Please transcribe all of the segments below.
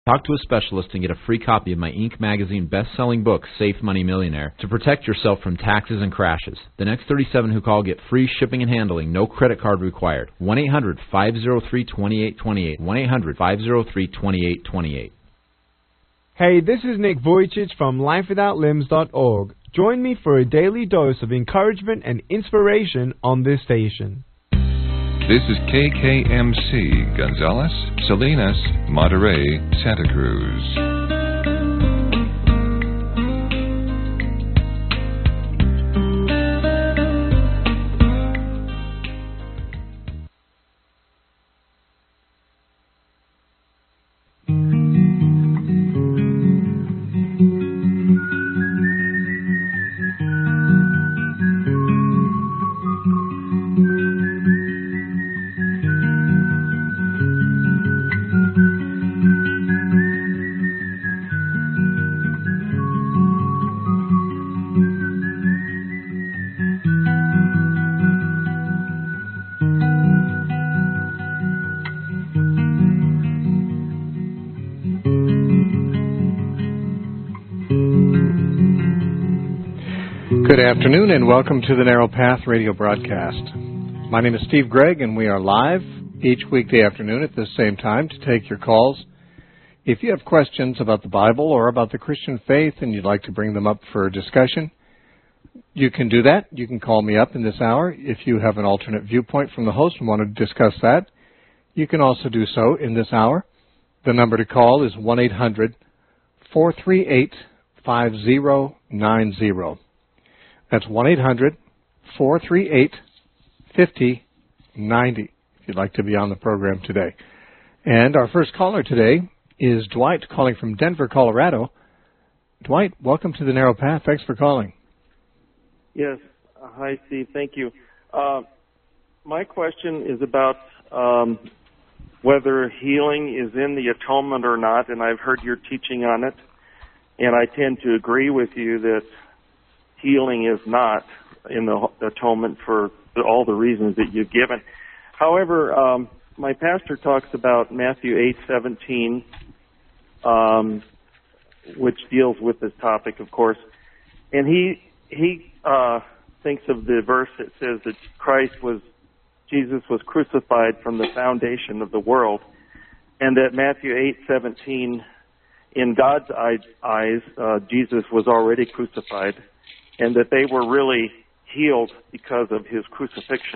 Talk to a specialist and get a free copy of my Inc. magazine best-selling book, Safe Money Millionaire, to protect yourself from taxes and crashes. The next 37 who call get free shipping and handling, no credit card required. 1-800-503-2828. 1-800-503-2828. Hey, this is Nick Vujicic from lifewithoutlimbs.org. Join me for a daily dose of encouragement and inspiration on this station. This is KKMC, Gonzales, Salinas, Monterey, Santa Cruz. Good afternoon and welcome to the Narrow Path radio broadcast. My name is Steve Gregg and we are live each weekday afternoon at this same time to take your calls. If you have questions about the Bible or about the Christian faith and you'd like to bring them up for discussion, you can do that. You can call me up in this hour. If you have an alternate viewpoint from the host and want to discuss that, you can also do so in this hour. The number to call is 1-800-438-5090. That's 1-800-438-5090 if you'd like to be on the program today. And our first caller today is Dwight calling from Denver, Colorado. Dwight, welcome to the Narrow Path. Thanks for calling. Yes. Hi, Steve. Thank you. My question is about whether healing is in the atonement or not, and I've heard your teaching on it, and I tend to agree with you that healing is not in the atonement for all the reasons that you've given. However, my pastor talks about Matthew 8:17, which deals with this topic, of course, and he thinks of the verse that says that Jesus was crucified from the foundation of the world, and that Matthew 8:17, in God's eyes, Jesus was already crucified, and that they were really healed because of his crucifixion.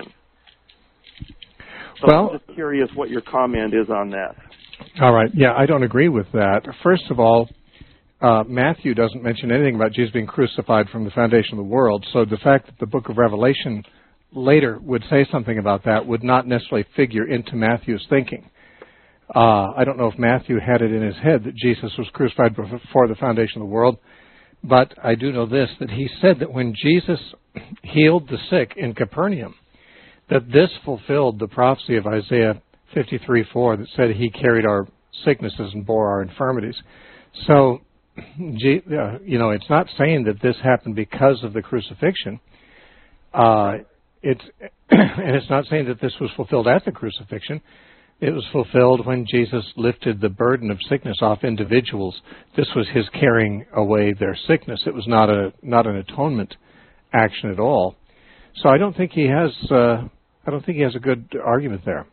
So I'm just curious what your comment is on that. All right. Yeah, I don't agree with that. First of all, Matthew doesn't mention anything about Jesus being crucified from the foundation of the world, so the fact that the book of Revelation later would say something about that would not necessarily figure into Matthew's thinking. I don't know if Matthew had it in his head that Jesus was crucified before the foundation of the world, but I do know this, that he said that when Jesus healed the sick in Capernaum, that this fulfilled the prophecy of Isaiah 53:4 that said he carried our sicknesses and bore our infirmities. So, it's not saying that this happened because of the crucifixion. And it's not saying that this was fulfilled at the crucifixion. It was fulfilled when Jesus lifted the burden of sickness off individuals. This was his carrying away their sickness. It was not an atonement action at all. So I don't think he has a good argument there.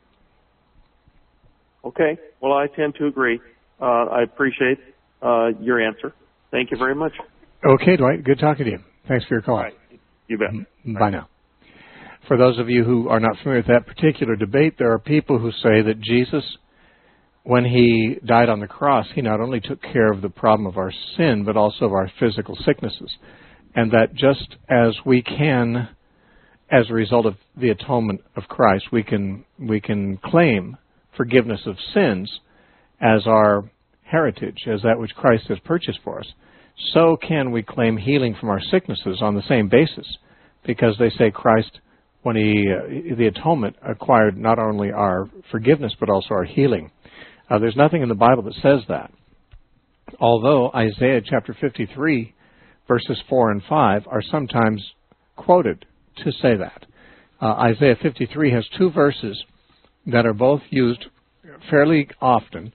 Okay. Well, I tend to agree. I appreciate your answer. Thank you very much. Okay, Dwight. Good talking to you. Thanks for your call. All right. You bet. Bye now. For those of you who are not familiar with that particular debate, there are people who say that Jesus, when he died on the cross, he not only took care of the problem of our sin, but also of our physical sicknesses. And that just as we can, as a result of the atonement of Christ, we can claim forgiveness of sins as our heritage, as that which Christ has purchased for us, so can we claim healing from our sicknesses on the same basis, because they say Christ, when the atonement acquired not only our forgiveness but also our healing. There's nothing in the Bible that says that. Although Isaiah chapter 53, verses 4 and 5 are sometimes quoted to say that. Isaiah 53 has two verses that are both used fairly often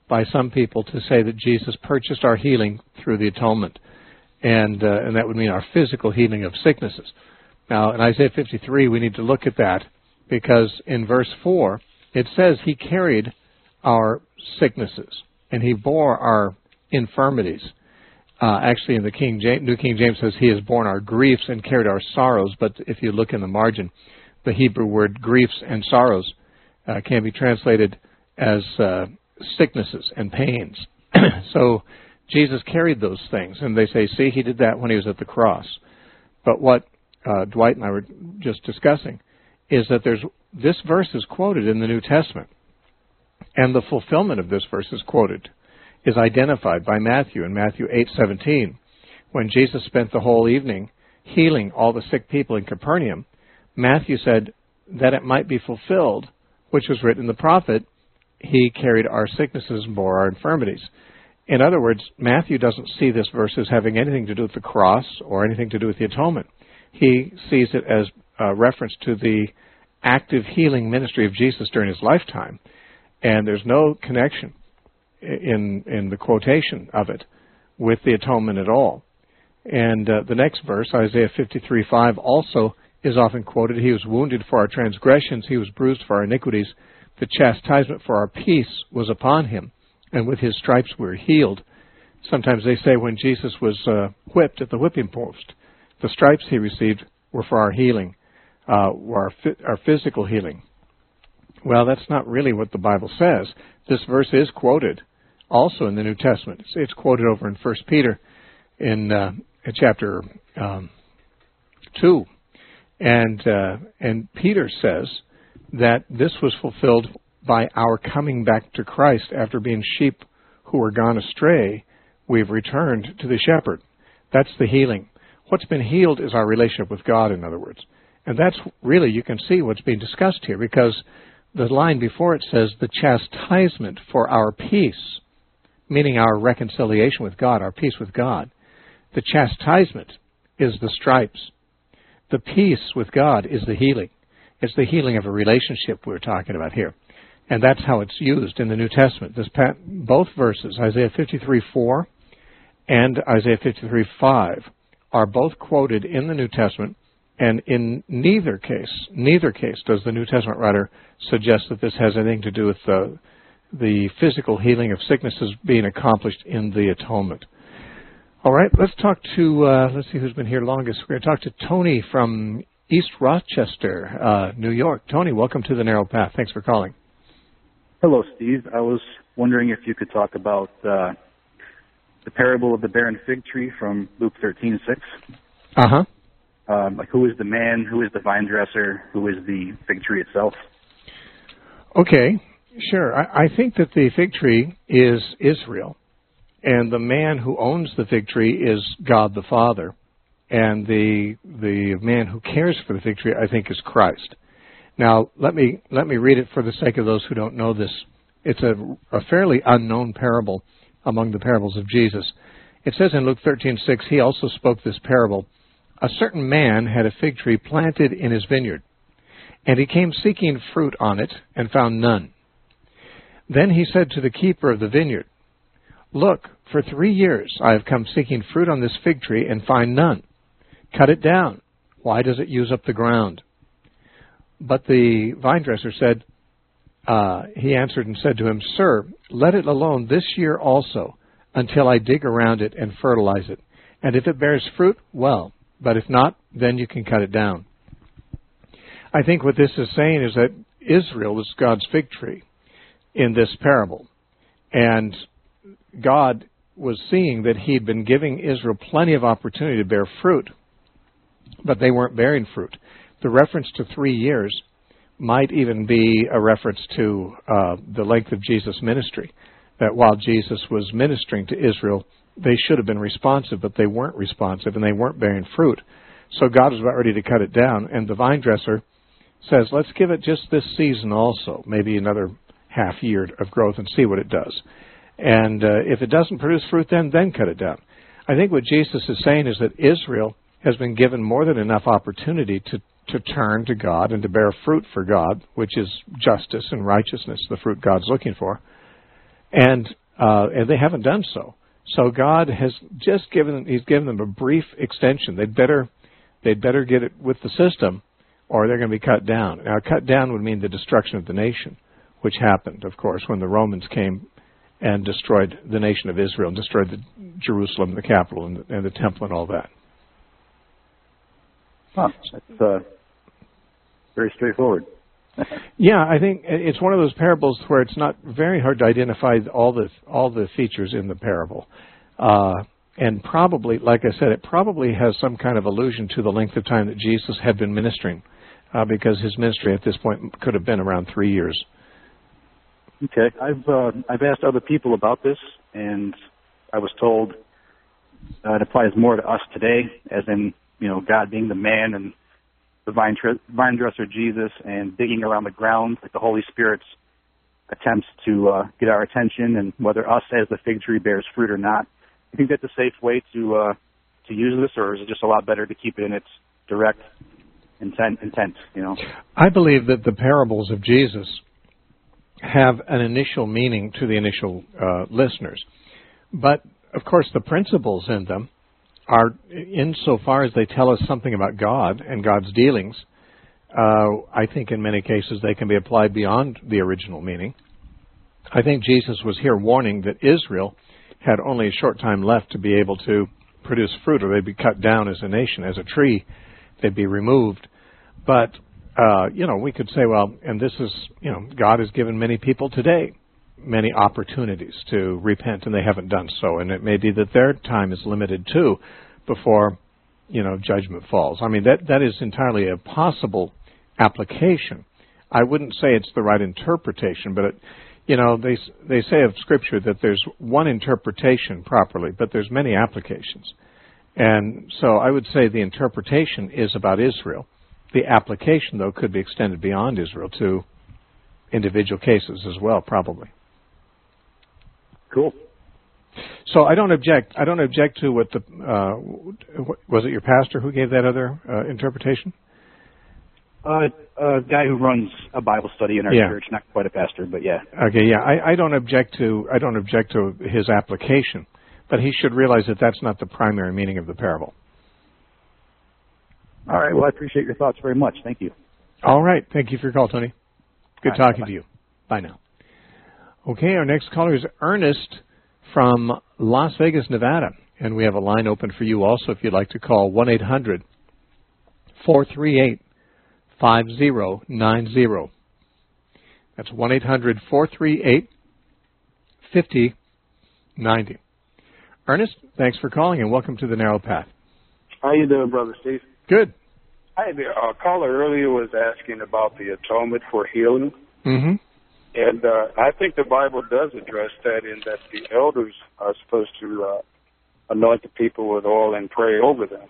by some people to say that Jesus purchased our healing through the atonement, and that would mean our physical healing of sicknesses. Now, in Isaiah 53, we need to look at that, because in verse 4, it says he carried our sicknesses, and he bore our infirmities. Actually, in the New King James says he has borne our griefs and carried our sorrows, but if you look in the margin, the Hebrew word griefs and sorrows can be translated as sicknesses and pains. So Jesus carried those things, and they say, see, he did that when he was at the cross. But what Dwight and I were just discussing is that this verse is quoted in the New Testament, and the fulfillment of this verse is identified by Matthew in Matthew 8:17. When Jesus spent the whole evening healing all the sick people in Capernaum, Matthew said that it might be fulfilled, which was written in the prophet, he carried our sicknesses and bore our infirmities. In other words, Matthew doesn't see this verse as having anything to do with the cross or anything to do with the atonement. He sees it as a reference to the active healing ministry of Jesus during his lifetime, and there's no connection in the quotation of it with the atonement at all. And the next verse, Isaiah 53:5, also is often quoted. He was wounded for our transgressions, he was bruised for our iniquities. The chastisement for our peace was upon him, and with his stripes we were healed. Sometimes they say when Jesus was whipped at the whipping post, the stripes he received were for our healing, were our physical healing. Well, that's not really what the Bible says. This verse is quoted also in the New Testament. It's quoted over in 1 Peter in chapter 2. And Peter says that this was fulfilled by our coming back to Christ after being sheep who were gone astray. We've returned to the shepherd. That's the healing. What's been healed is our relationship with God, in other words. And that's really, you can see what's being discussed here, because the line before it says the chastisement for our peace, meaning our reconciliation with God, our peace with God. The chastisement is the stripes. The peace with God is the healing. It's the healing of a relationship we're talking about here. And that's how it's used in the New Testament. Both verses, Isaiah 53:4 and Isaiah 53:5, are both quoted in the New Testament, and in neither case does the New Testament writer suggest that this has anything to do with the physical healing of sicknesses being accomplished in the atonement. All right, let's talk to, let's see who's been here longest. We're going to talk to Tony from East Rochester, New York. Tony, welcome to The Narrow Path. Thanks for calling. Hello, Steve. I was wondering if you could talk about the parable of the barren fig tree from Luke 13:6. Uh-huh. Like, who is the man, who is the vine dresser, who is the fig tree itself? Okay, sure. I think that the fig tree is Israel, and the man who owns the fig tree is God the Father, and the man who cares for the fig tree, I think, is Christ. Now, let me read it for the sake of those who don't know this. It's a fairly unknown parable among the parables of Jesus. It says in Luke 13:6, he also spoke this parable. A certain man had a fig tree planted in his vineyard, and he came seeking fruit on it and found none. Then he said to the keeper of the vineyard, "Look, for 3 years I have come seeking fruit on this fig tree and find none. Cut it down. Why does it use up the ground?" But the vine dresser said, he answered and said to him, "Sir, let it alone this year also, until I dig around it and fertilize it. And if it bears fruit, well, but if not, then you can cut it down." I think what this is saying is that Israel was God's fig tree in this parable. And God was seeing that he'd been giving Israel plenty of opportunity to bear fruit, but they weren't bearing fruit. The reference to 3 years might even be a reference to the length of Jesus' ministry, that while Jesus was ministering to Israel, they should have been responsive, but they weren't responsive, and they weren't bearing fruit. So God was about ready to cut it down, and the vine dresser says, let's give it just this season also, maybe another half year of growth, and see what it does. And if it doesn't produce fruit, then cut it down. I think what Jesus is saying is that Israel has been given more than enough opportunity to turn to God and to bear fruit for God, which is justice and righteousness, the fruit God's looking for. and they haven't done so. So God has just He's given them a brief extension. They'd better get it with the system, or they're going to be cut down. Now, cut down would mean the destruction of the nation, which happened, of course, when the Romans came and destroyed the nation of Israel and destroyed Jerusalem, the capital, and the temple and all that. Huh, that's very straightforward. Yeah, I think it's one of those parables where it's not very hard to identify all the features in the parable. And probably, like I said, it probably has some kind of allusion to the length of time that Jesus had been ministering, because his ministry at this point could have been around 3 years. Okay, I've asked other people about this, and I was told it applies more to us today, as in, God being the man and the vine dresser Jesus, and digging around the ground, like the Holy Spirit's attempts to get our attention, and whether us as the fig tree bears fruit or not. You think that's a safe way to use this, or is it just a lot better to keep it in its direct intent? I believe that the parables of Jesus have an initial meaning to the initial listeners, but of course the principles in them are, insofar as they tell us something about God and God's dealings, I think in many cases they can be applied beyond the original meaning. I think Jesus was here warning that Israel had only a short time left to be able to produce fruit, or they'd be cut down as a nation, as a tree. They'd be removed. But, we could say, well, and this is, God has given many people today many opportunities to repent, and they haven't done so. And it may be that their time is limited, too, before, judgment falls. I mean, that is entirely a possible application. I wouldn't say it's the right interpretation, but they say of Scripture that there's one interpretation properly, but there's many applications. And so I would say the interpretation is about Israel. The application, though, could be extended beyond Israel to individual cases as well, probably. Cool. So I don't object. I don't object to what was it your pastor who gave that other interpretation? A guy who runs a Bible study in our church, not quite a pastor, but yeah. Okay, yeah. I don't object to his application, but he should realize that that's not the primary meaning of the parable. All right. Well, I appreciate your thoughts very much. Thank you. All right. Thank you for your call, Tony. Good talking bye-bye. to you. Bye now. Okay, our next caller is Ernest from Las Vegas, Nevada, and we have a line open for you also if you'd like to call 1-800-438-5090. That's 1-800-438-5090. Ernest, thanks for calling and welcome to the Narrow Path. How you doing, Brother Steve? Good. Hi there. A caller earlier was asking about the atonement for healing. Mm-hmm. And I think the Bible does address that, in that the elders are supposed to anoint the people with oil and pray over them.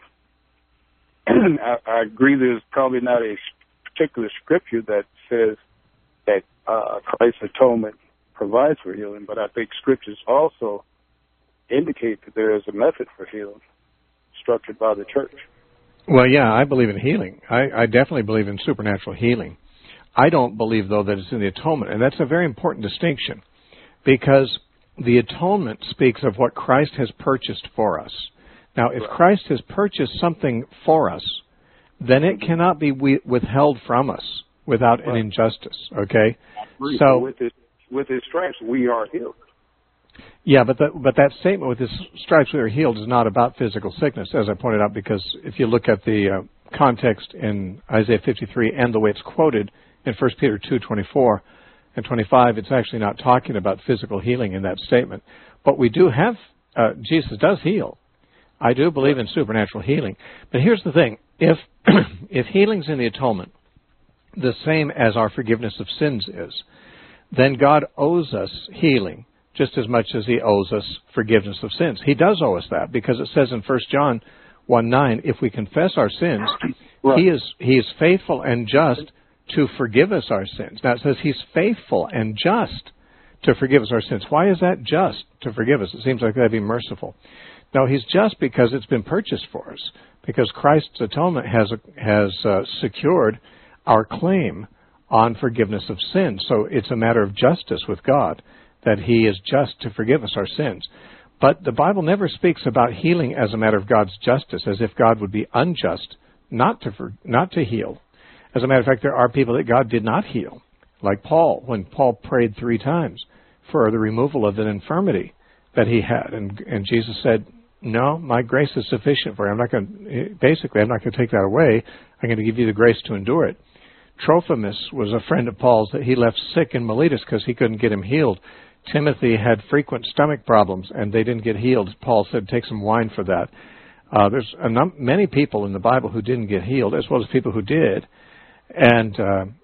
I agree there's probably not a particular scripture that says that Christ's atonement provides for healing, but I think scriptures also indicate that there is a method for healing structured by the church. Well, yeah, I believe in healing. I definitely believe in supernatural healing. I don't believe, though, that it's in the atonement, and that's a very important distinction, because the atonement speaks of what Christ has purchased for us. Now, if Christ has purchased something for us, then it cannot be withheld from us without an injustice, okay? So with his stripes, we are healed. Yeah, but that statement, with his stripes we are healed, is not about physical sickness, as I pointed out, because if you look at the context in Isaiah 53 and the way it's quoted in 1 Peter 2:24 and 25, it's actually not talking about physical healing in that statement. But we do have, Jesus does heal. I do believe in supernatural healing. But here's the thing. If healing's in the atonement, the same as our forgiveness of sins is, then God owes us healing just as much as he owes us forgiveness of sins. He does owe us that, because it says in 1 John 1:9, if we confess our sins, he is faithful and just to forgive us our sins. Now it says he's faithful and just to forgive us our sins. Why is that just to forgive us? It seems like that'd be merciful. No, he's just because it's been purchased for us, because Christ's atonement has secured our claim on forgiveness of sins. So it's a matter of justice with God that He is just to forgive us our sins. But the Bible never speaks about healing as a matter of God's justice, as if God would be unjust not to heal. As a matter of fact, there are people that God did not heal, like Paul, when Paul prayed 3 times for the removal of an infirmity that he had. And Jesus said, no, my grace is sufficient for you. I'm not going to take that away. I'm going to give you the grace to endure it. Trophimus was a friend of Paul's that he left sick in Miletus because he couldn't get him healed. Timothy had frequent stomach problems, and they didn't get healed. Paul said, take some wine for that. There's many people in the Bible who didn't get healed, as well as people who did. And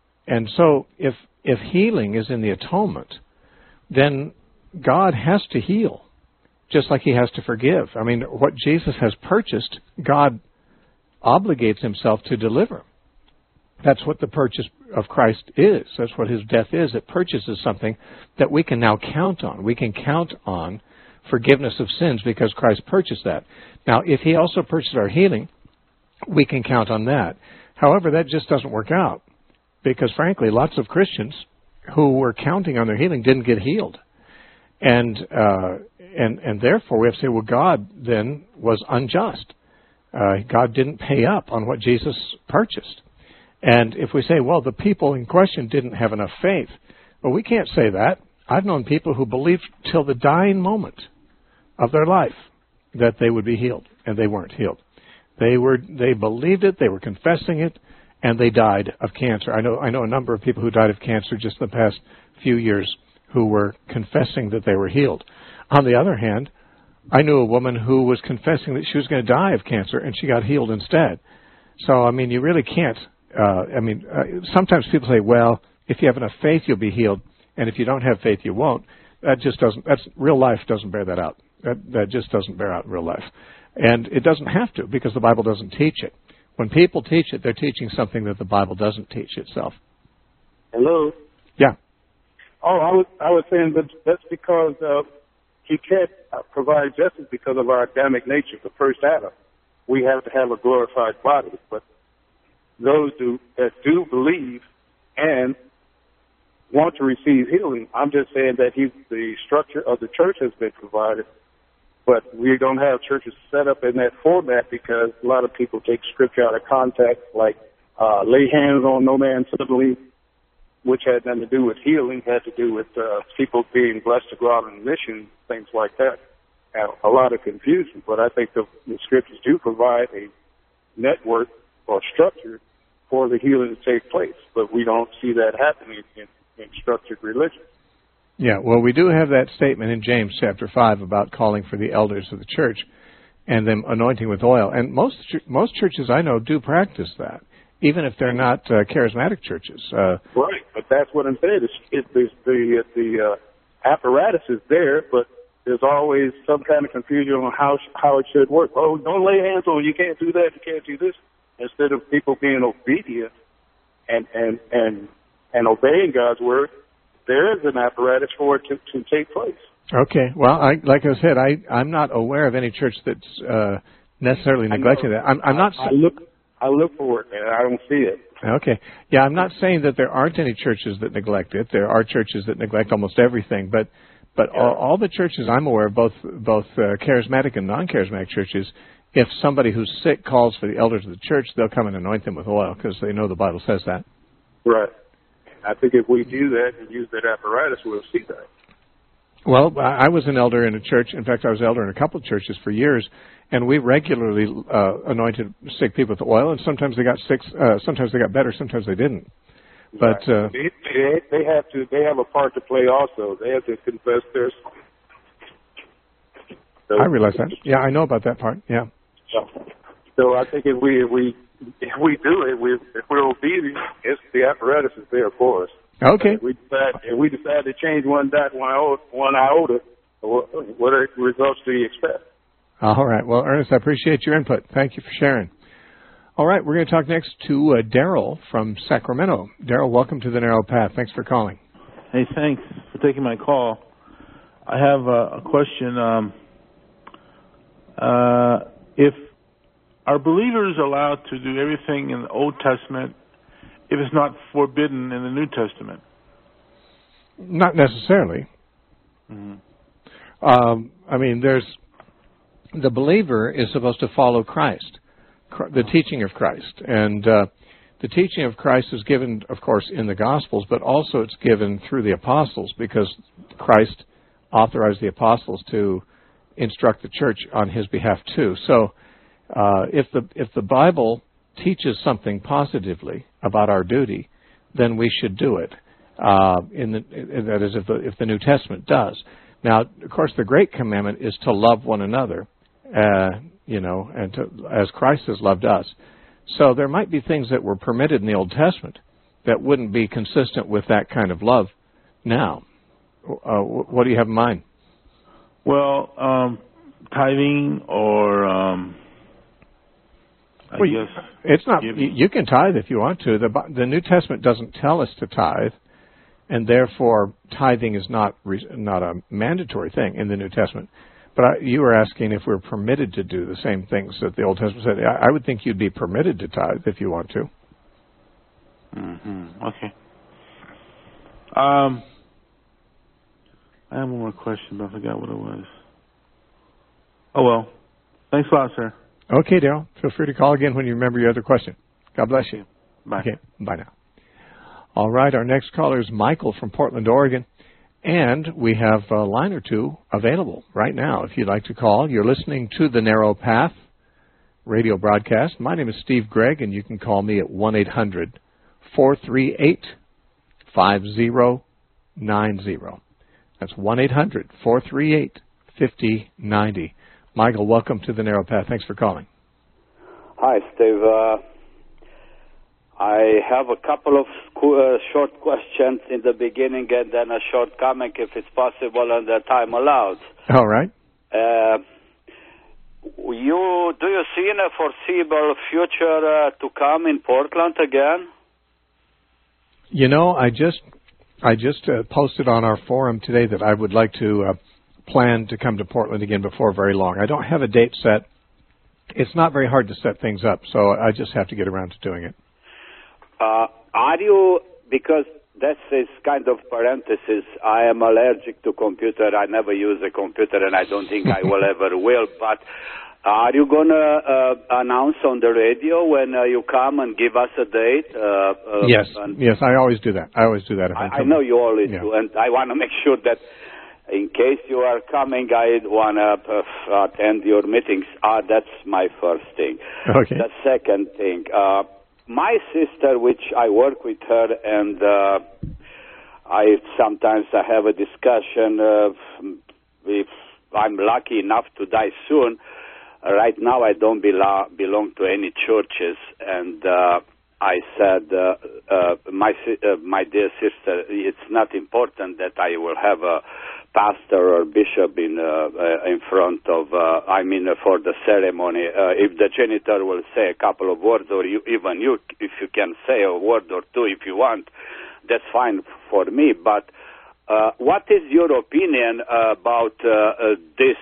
so if healing is in the atonement, then God has to heal, just like He has to forgive. I mean, what Jesus has purchased, God obligates Himself to deliver. That's what the purchase of Christ is. That's what His death is. It purchases something that we can now count on. We can count on forgiveness of sins because Christ purchased that. Now, if He also purchased our healing, we can count on that. However, that just doesn't work out because, frankly, lots of Christians who were counting on their healing didn't get healed. And therefore, we have to say, well, God then was unjust. God didn't pay up on what Jesus purchased. And if we say, well, the people in question didn't have enough faith, well, we can't say that. I've known people who believed till the dying moment of their life that they would be healed, and they weren't healed. They believed it, they were confessing it, and they died of cancer. I know a number of people who died of cancer just in the past few years who were confessing that they were healed. On the other hand, I knew a woman who was confessing that she was going to die of cancer, and she got healed instead. So, I mean, you really can't. Sometimes people say, well, if you have enough faith, you'll be healed, and if you don't have faith, you won't. Real life doesn't bear that out. That just doesn't bear out in real life. And it doesn't have to, because the Bible doesn't teach it. When people teach it, they're teaching something that the Bible doesn't teach itself. Hello? Yeah. Oh, I was saying that that's because He can't provide justice because of our Adamic nature, the first Adam. We have to have a glorified body, but those that do believe and want to receive healing, I'm just saying that the structure of the church has been provided, but we don't have churches set up in that format because a lot of people take scripture out of context, like lay hands on no man suddenly, which had nothing to do with healing, had to do with people being blessed to go out on mission, things like that. And a lot of confusion, but I think the scriptures do provide a network or structure for the healing to take place, but we don't see that happening in structured religion. Yeah, well, we do have that statement in James chapter 5 about calling for the elders of the church and them anointing with oil. And most churches I know do practice that, even if they're not charismatic churches. Right, but that's what I'm saying. The apparatus is there, but there's always some kind of confusion on how it should work. Oh, don't lay hands on you, can't do that, you can't do this. Instead of people being obedient and obeying God's word, there is an apparatus for it to take place. Okay. Well, like I said, I'm not aware of any church that's necessarily neglecting that. I'm not. I look for it and I don't see it. Okay. Yeah, I'm not saying that there aren't any churches that neglect it. There are churches that neglect almost everything, but all the churches I'm aware of, both charismatic and non-charismatic churches, if somebody who's sick calls for the elders of the church, they'll come and anoint them with oil because they know the Bible says that. Right. I think if we do that and use that apparatus, we'll see that. Well, I was an elder in a church. In fact, I was elder in a couple of churches for years, and we regularly anointed sick people with oil, and sometimes they got sick, sometimes they got better, sometimes they didn't. But right. They have a part to play also. They have to confess their sins. So, I realize that. Yeah, I know about that part. Yeah. So I think if we do it, if we're obedient, the apparatus is there for us. Okay. If we decide to change one dot, one iota, what results do you expect? All right. Well, Ernest, I appreciate your input. Thank you for sharing. All right, we're going to talk next to Daryl from Sacramento. Daryl, welcome to the Narrow Path. Thanks for calling. Hey, thanks for taking my call. I have a question. If are believers allowed to do everything in the Old Testament if it's not forbidden in the New Testament? Not necessarily. I mean, the believer is supposed to follow Christ, the teaching of Christ. And the teaching of Christ is given, of course, in the Gospels, but also it's given through the apostles, because Christ authorized the apostles to instruct the church on his behalf too. So if the Bible teaches something positively about our duty, then we should do it. That is, if the New Testament does. Now, of course, the Great Commandment is to love one another, and as Christ has loved us. So there might be things that were permitted in the Old Testament that wouldn't be consistent with that kind of love now. What do you have in mind? Well, tithing or I guess it's not. You can tithe if you want to. The New Testament doesn't tell us to tithe, and therefore tithing is not a mandatory thing in the New Testament. But you were asking if we're permitted to do the same things that the Old Testament said. I would think you'd be permitted to tithe if you want to. Okay. I have one more question, but I forgot what it was. Oh, well. Thanks a lot, sir. Okay, Daryl. Feel free to call again when you remember your other question. God bless you. Bye. Okay, bye now. All right, our next caller is Michael from Portland, Oregon. And we have a line or two available right now if you'd like to call. You're listening to The Narrow Path radio broadcast. My name is Steve Gregg, and you can call me at 1-800-438-5090. That's 1-800-438-5090. Michael, welcome to The Narrow Path. Thanks for calling. Hi, Steve. I have a couple of short questions in the beginning and then a short comment, if it's possible, and the time allows. All right. Do you see in a foreseeable future to come in Portland again? You know, I just posted on our forum today that I would like to plan to come to Portland again before very long. I don't have a date set. It's not very hard to set things up, so I just have to get around to doing it. Are you, because that's this kind of parenthesis, I am allergic to computer, I never use a computer and I don't think I will ever will, but are you going to announce on the radio when you come and give us a date? Yes, I always do that. I know you always do, and I want to make sure that in case you are coming, I want to attend your meetings. That's my first thing. Okay. The second thing, my sister, which I work with her, and sometimes I have a discussion if I'm lucky enough to die soon. Right now I don't belong to any churches, and I said, my dear sister, it's not important that I will have a pastor or bishop in front of, for the ceremony. If the janitor will say a couple of words, or if you can say a word or two if you want, that's fine for me. But what is your opinion about this?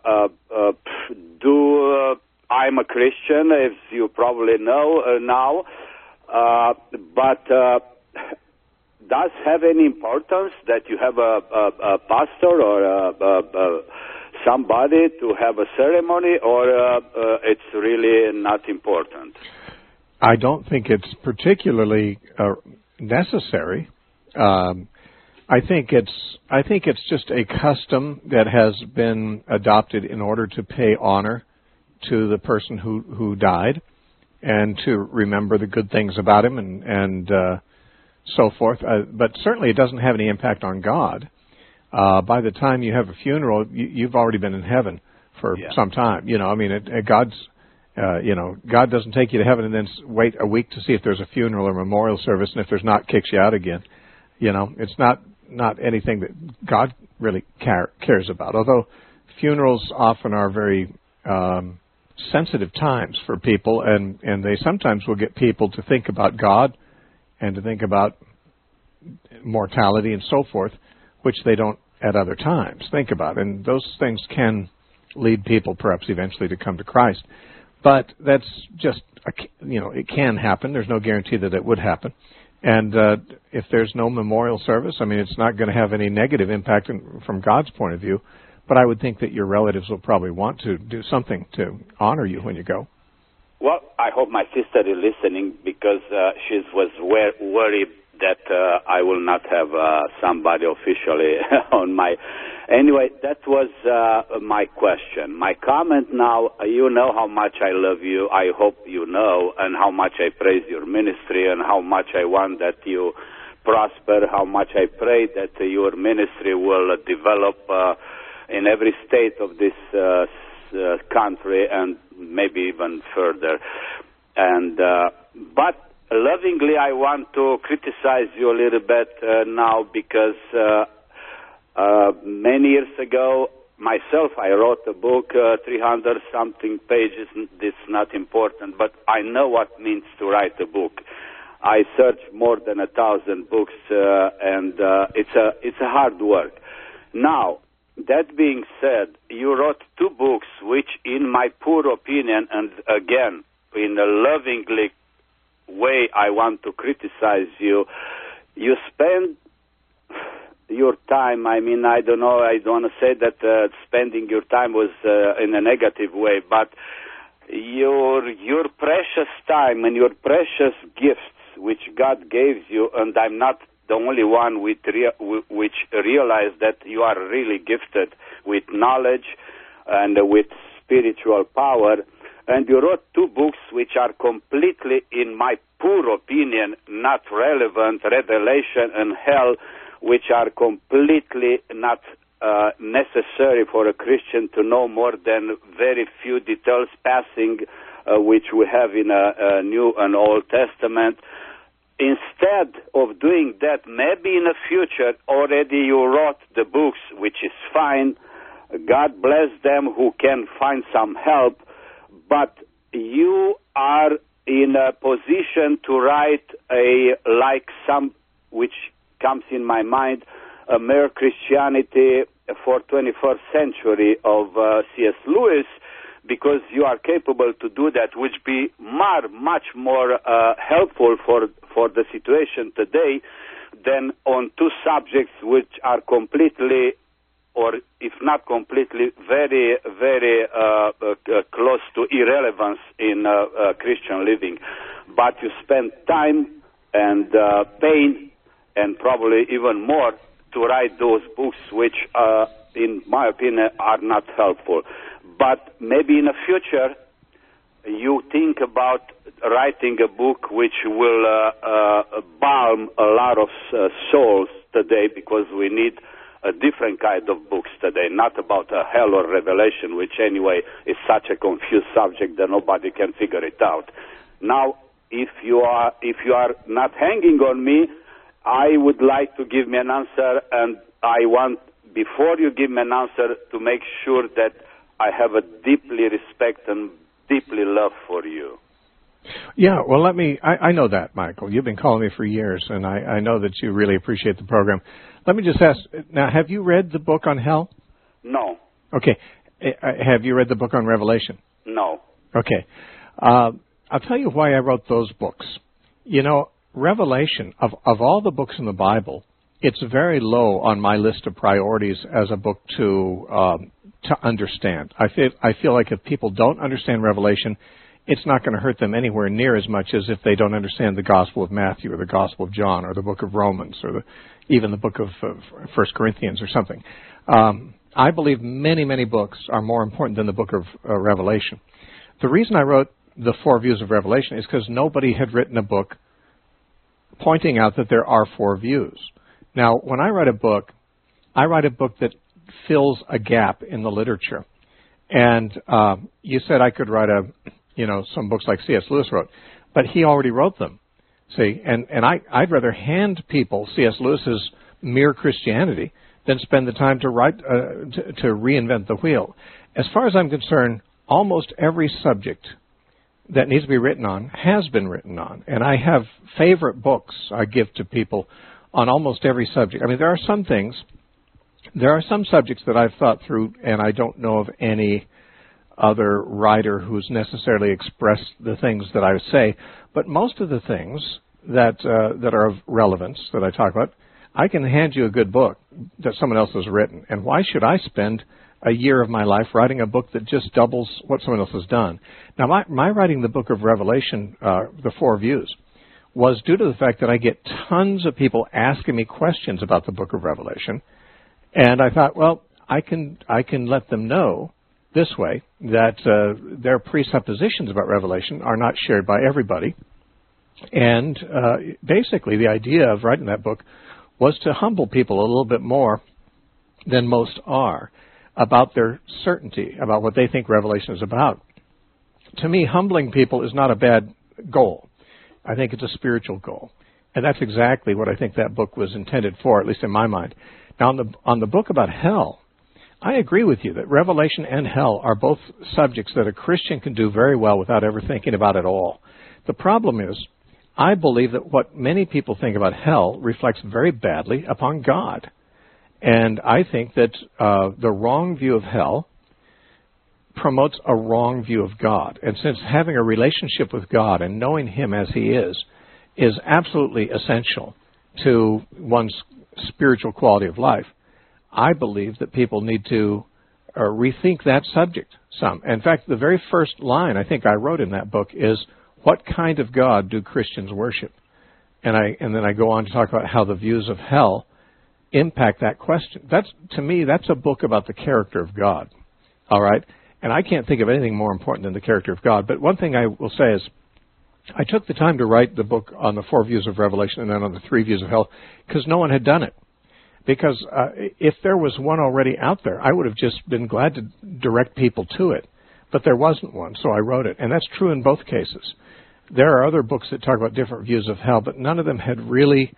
I'm a Christian, as you probably know now, but does have any importance that you have a pastor or somebody to have a ceremony, or it's really not important? I don't think it's particularly necessary. I think it's just a custom that has been adopted in order to pay honor to the person who died, and to remember the good things about him and so forth. But certainly it doesn't have any impact on God. By the time you have a funeral, you've already been in heaven for some time. God doesn't take you to heaven and then wait a week to see if there's a funeral or memorial service, and if there's not, kicks you out again. It's not anything that God really cares about. Although funerals often are very sensitive times for people, and they sometimes will get people to think about God and to think about mortality and so forth, which they don't at other times think about. And those things can lead people perhaps eventually to come to Christ. But that's just, it can happen. There's no guarantee that it would happen. And if there's no memorial service, I mean, it's not going to have any negative impact from God's point of view. But I would think that your relatives will probably want to do something to honor you when you go. Well, I hope my sister is listening, because she was worried that I will not have somebody officially on my... Anyway, that was my question. My comment now, you know how much I love you, I hope you know, and how much I praise your ministry, and how much I want that you prosper, how much I pray that your ministry will develop in every state of this country, and maybe even further. And but lovingly, I want to criticize you a little bit now, because many years ago, myself, I wrote a book, 300-something pages. It's not important, but I know what it means to write a book. I searched more than 1,000 books, and it's a hard work. Now, that being said, you wrote 2 books which, in my poor opinion, and again, in a lovingly way, I want to criticize you. You spend your time, I mean, I don't know, I don't want to say that spending your time was in a negative way, but your precious time and your precious gifts which God gave you, and I'm not the only one which realize that you are really gifted with knowledge and with spiritual power. And you wrote 2 books which are completely, in my poor opinion, not relevant, Revelation and Hell, which are completely not necessary for a Christian to know more than very few details passing, which we have in a New and Old Testament. Instead of doing that, maybe in the future, already you wrote the books, which is fine. God bless them who can find some help. But you are in a position to write like some, which comes in my mind, a Mere Christianity for 21st century of C.S. Lewis, because you are capable to do that, which be much more helpful for the situation today than on 2 subjects which are completely, or if not completely, very, very close to irrelevance in Christian living. But you spend time and pain and probably even more to write those books which, in my opinion, are not helpful. But maybe in the future, you think about writing a book which will balm a lot of souls today, because we need a different kind of books today, not about hell or Revelation, which anyway is such a confused subject that nobody can figure it out. Now, if you are not hanging on me, I would like to give me an answer, and I want, before you give me an answer, to make sure that I have a deeply respect and deeply love for you. Yeah, well, I know that, Michael. You've been calling me for years, and I know that you really appreciate the program. Let me just ask, now, have you read the book on hell? No. Okay. Have you read the book on Revelation? No. Okay. I'll tell you why I wrote those books. You know, Revelation, of all the books in the Bible, it's very low on my list of priorities as a book to understand. I feel like if people don't understand Revelation, it's not going to hurt them anywhere near as much as if they don't understand the Gospel of Matthew or the Gospel of John or the book of Romans or even the book of 1 Corinthians or something. I believe many, many books are more important than the book of Revelation. The reason I wrote the 4 views of Revelation is because nobody had written a book pointing out that there are 4 views. Now, when I write a book that fills a gap in the literature. And you said I could write some books like C.S. Lewis wrote, but he already wrote them. See, and I'd rather hand people C.S. Lewis's Mere Christianity than spend the time to write to reinvent the wheel. As far as I'm concerned, almost every subject that needs to be written on has been written on, and I have favorite books I give to people on almost every subject. I mean, there are some subjects that I've thought through, and I don't know of any other writer who's necessarily expressed the things that I say, but most of the things that are of relevance that I talk about, I can hand you a good book that someone else has written. And why should I spend a year of my life writing a book that just doubles what someone else has done? Now, my writing the book of Revelation, The Four Views, was due to the fact that I get tons of people asking me questions about the book of Revelation. And I thought, well, I can let them know this way that their presuppositions about Revelation are not shared by everybody. And basically the idea of writing that book was to humble people a little bit more than most are about their certainty, about what they think Revelation is about. To me, humbling people is not a bad goal. I think it's a spiritual goal. And that's exactly what I think that book was intended for, at least in my mind. Now, on the book about hell, I agree with you that Revelation and hell are both subjects that a Christian can do very well without ever thinking about at all. The problem is, I believe that what many people think about hell reflects very badly upon God. And I think that the wrong view of hell promotes a wrong view of God. And since having a relationship with God and knowing Him as He is absolutely essential to one's spiritual quality of life, I believe that people need to rethink that subject some. In fact, the very first line I think I wrote in that book is, what kind of God do Christians worship? And then I go on to talk about how the views of hell impact that question. To me, that's a book about the character of God. All right? And I can't think of anything more important than the character of God. But one thing I will say is, I took the time to write the book on the 4 views of Revelation and then on the 3 views of hell because no one had done it. Because if there was one already out there, I would have just been glad to direct people to it. But there wasn't one, so I wrote it. And that's true in both cases. There are other books that talk about different views of hell, but none of them had really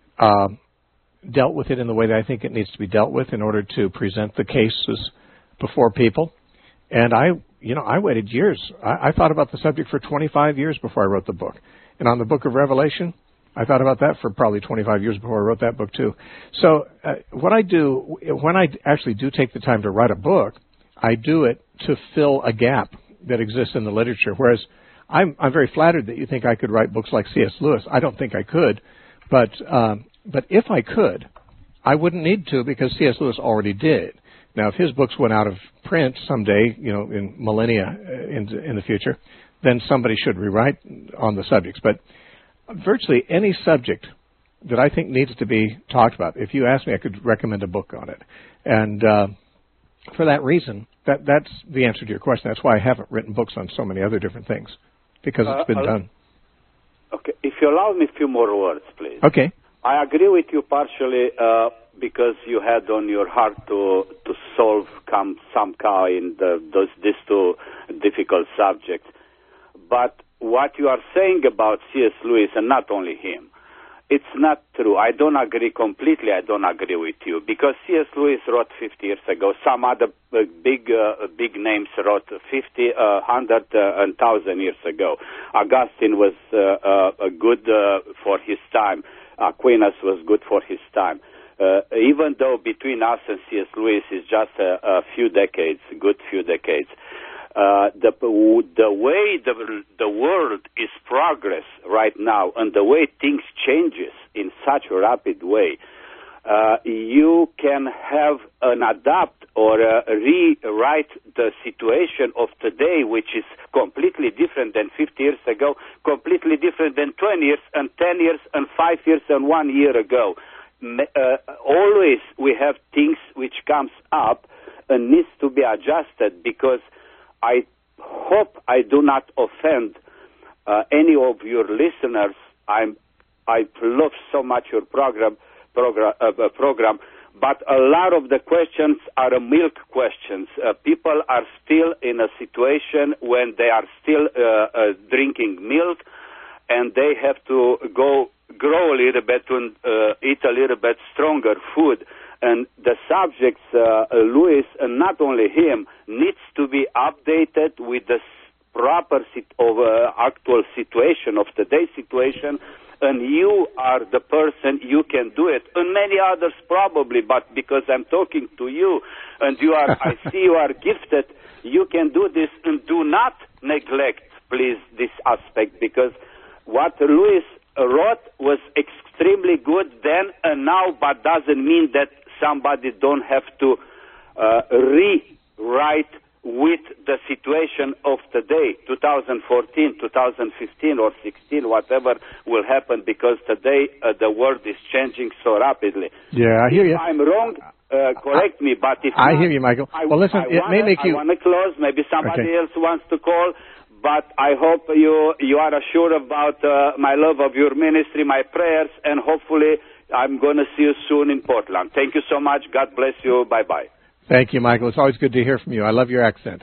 dealt with it in the way that I think it needs to be dealt with in order to present the cases before people. And I waited years. I thought about the subject for 25 years before I wrote the book. And on the book of Revelation, I thought about that for probably 25 years before I wrote that book too. So what I do, when I actually do take the time to write a book, I do it to fill a gap that exists in the literature. Whereas I'm very flattered that you think I could write books like C.S. Lewis. I don't think I could, but if I could, I wouldn't need to because C.S. Lewis already did. Now, if his books went out of print someday, in millennia in the future, then somebody should rewrite on the subjects. But virtually any subject that I think needs to be talked about, if you ask me, I could recommend a book on it. And for that reason, that's the answer to your question. That's why I haven't written books on so many other different things, because it's been done. Okay. If you allow me a few more words, please. Okay. I agree with you partially because you had on your heart to solve somehow in these two difficult subjects. But what you are saying about C.S. Lewis, and not only him, it's not true. I don't agree completely. I don't agree with you because C.S. Lewis wrote 50 years ago. Some other big names wrote 50, 100, and 1,000 years ago. Augustine was good for his time. Aquinas was good for his time. Even though between us and C.S. Lewis is just a few decades, good few decades. The way the world is progress right now and the way things changes in such a rapid way, you can have an adapt or rewrite the situation of today, which is completely different than 50 years ago, completely different than 20 years and 10 years and 5 years and 1 year ago. Always we have things which comes up and needs to be adjusted because I hope I do not offend any of your listeners. I love so much your program, but a lot of the questions are milk questions. People are still in a situation when they are still drinking milk, and they have to grow a little bit and eat a little bit stronger food. And the subjects, Lewis, and not only him, needs to be updated with the proper actual situation of today's situation. And you are the person, you can do it. And many others probably, but because I'm talking to you, and I see you are gifted, you can do this. And do not neglect, please, this aspect, because what Lewis wrote good then and now, but doesn't mean that somebody don't have to rewrite with the situation of today, 2014, 2015, or 16, whatever will happen, because today the world is changing so rapidly. Yeah, I hear you. If I'm wrong, correct me, but if I not, hear you, Michael. Well, listen, it may make you... I want to close. Maybe somebody Okay. else wants to call, but I hope you are assured about my love of your ministry, my prayers, and hopefully I'm going to see you soon in Portland. Thank you so much. God bless you. Bye-bye. Thank you, Michael. It's always good to hear from you. I love your accent.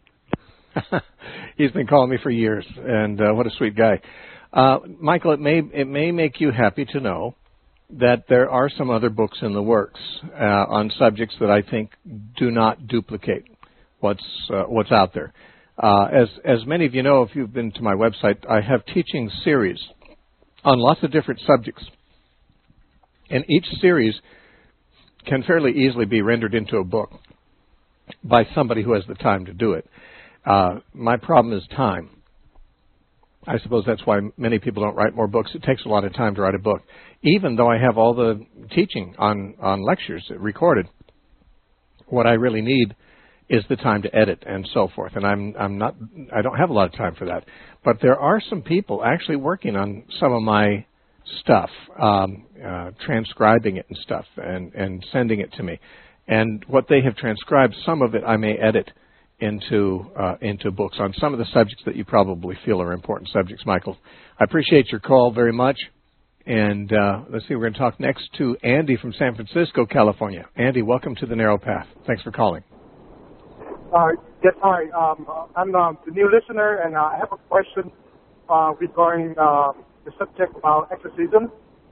He's been calling me for years, and what a sweet guy. Michael, it may make you happy to know that there are some other books in the works on subjects that I think do not duplicate what's out there. As many of you know, if you've been to my website, I have teaching series on lots of different subjects, and each series can fairly easily be rendered into a book by somebody who has the time to do it. My problem is time. I suppose that's why many people don't write more books. It takes a lot of time to write a book. Even though I have all the teaching on lectures recorded, what I really need is the time to edit and so forth. And I don't have a lot of time for that. But there are some people actually working on some of my stuff, transcribing it and stuff, and sending it to me. And what they have transcribed, some of it I may edit into books on some of the subjects that you probably feel are important subjects, Michael. I appreciate your call very much. And let's see, we're going to talk next to Andy from San Francisco, California. Andy, welcome to the Narrow Path. Thanks for calling. Yes, hi. I'm the new listener, and I have a question regarding the subject about exorcism.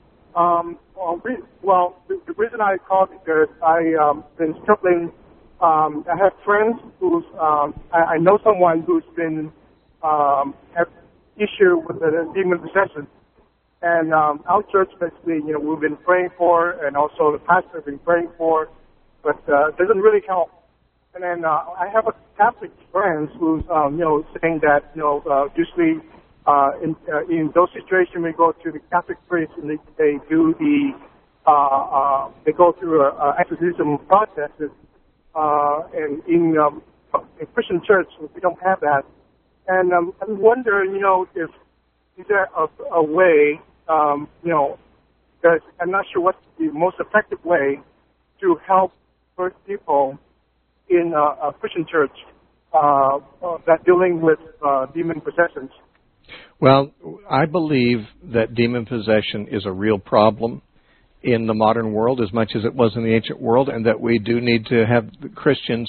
The reason I called is because I've been struggling. I have friends who's, I know someone who's been have issue with the demon possession. And our church, basically, we've been praying for, and also the pastor has been praying for, but it doesn't really help. And then I have a Catholic friend who's, saying that, usually in those situations we go to the Catholic priest and they do they go through exorcism processes. And in Christian church, we don't have that. And I'm wondering, if is there a way, because I'm not sure what's the most effective way to help first people in a Christian church that dealing with demon possessions. Well, I believe that demon possession is a real problem in the modern world as much as it was in the ancient world, and that we do need to have Christians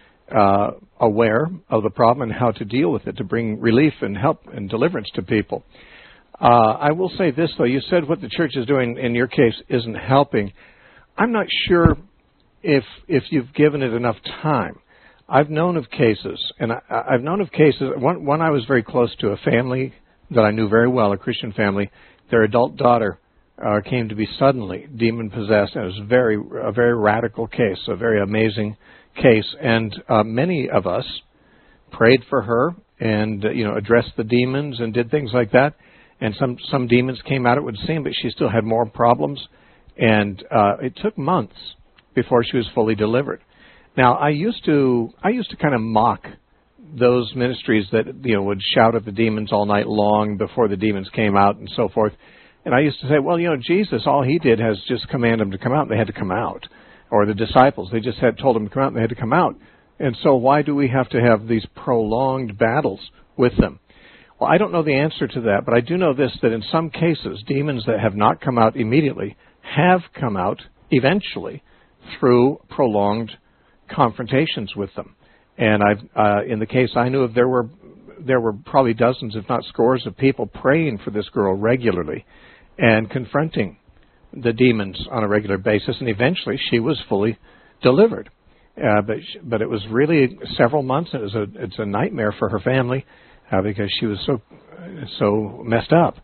aware of the problem and how to deal with it to bring relief and help and deliverance to people. I will say this, though. You said what the church is doing in your case isn't helping. I'm not sure if you've given it enough time. I've known of cases, and I've known of cases. One I was very close to, a family that I knew very well, a Christian family. Their adult daughter came to be suddenly demon-possessed, and it was a very radical case, a very amazing case. And many of us prayed for her and addressed the demons and did things like that. And some demons came out, it would seem, but she still had more problems. And it took months before she was fully delivered. Now, I used to kind of mock those ministries that would shout at the demons all night long before the demons came out and so forth. And I used to say, well, Jesus, all he did has just command them to come out, and they had to come out. Or the disciples, they just had told them to come out, and they had to come out. And so why do we have to have these prolonged battles with them? Well, I don't know the answer to that, but I do know this, that in some cases, demons that have not come out immediately have come out eventually through prolonged confrontations with them. And in the case I knew of, there were probably dozens, if not scores, of people praying for this girl regularly and confronting the demons on a regular basis, and eventually she was fully delivered. But it was really several months, and it's a nightmare for her family because she was so messed up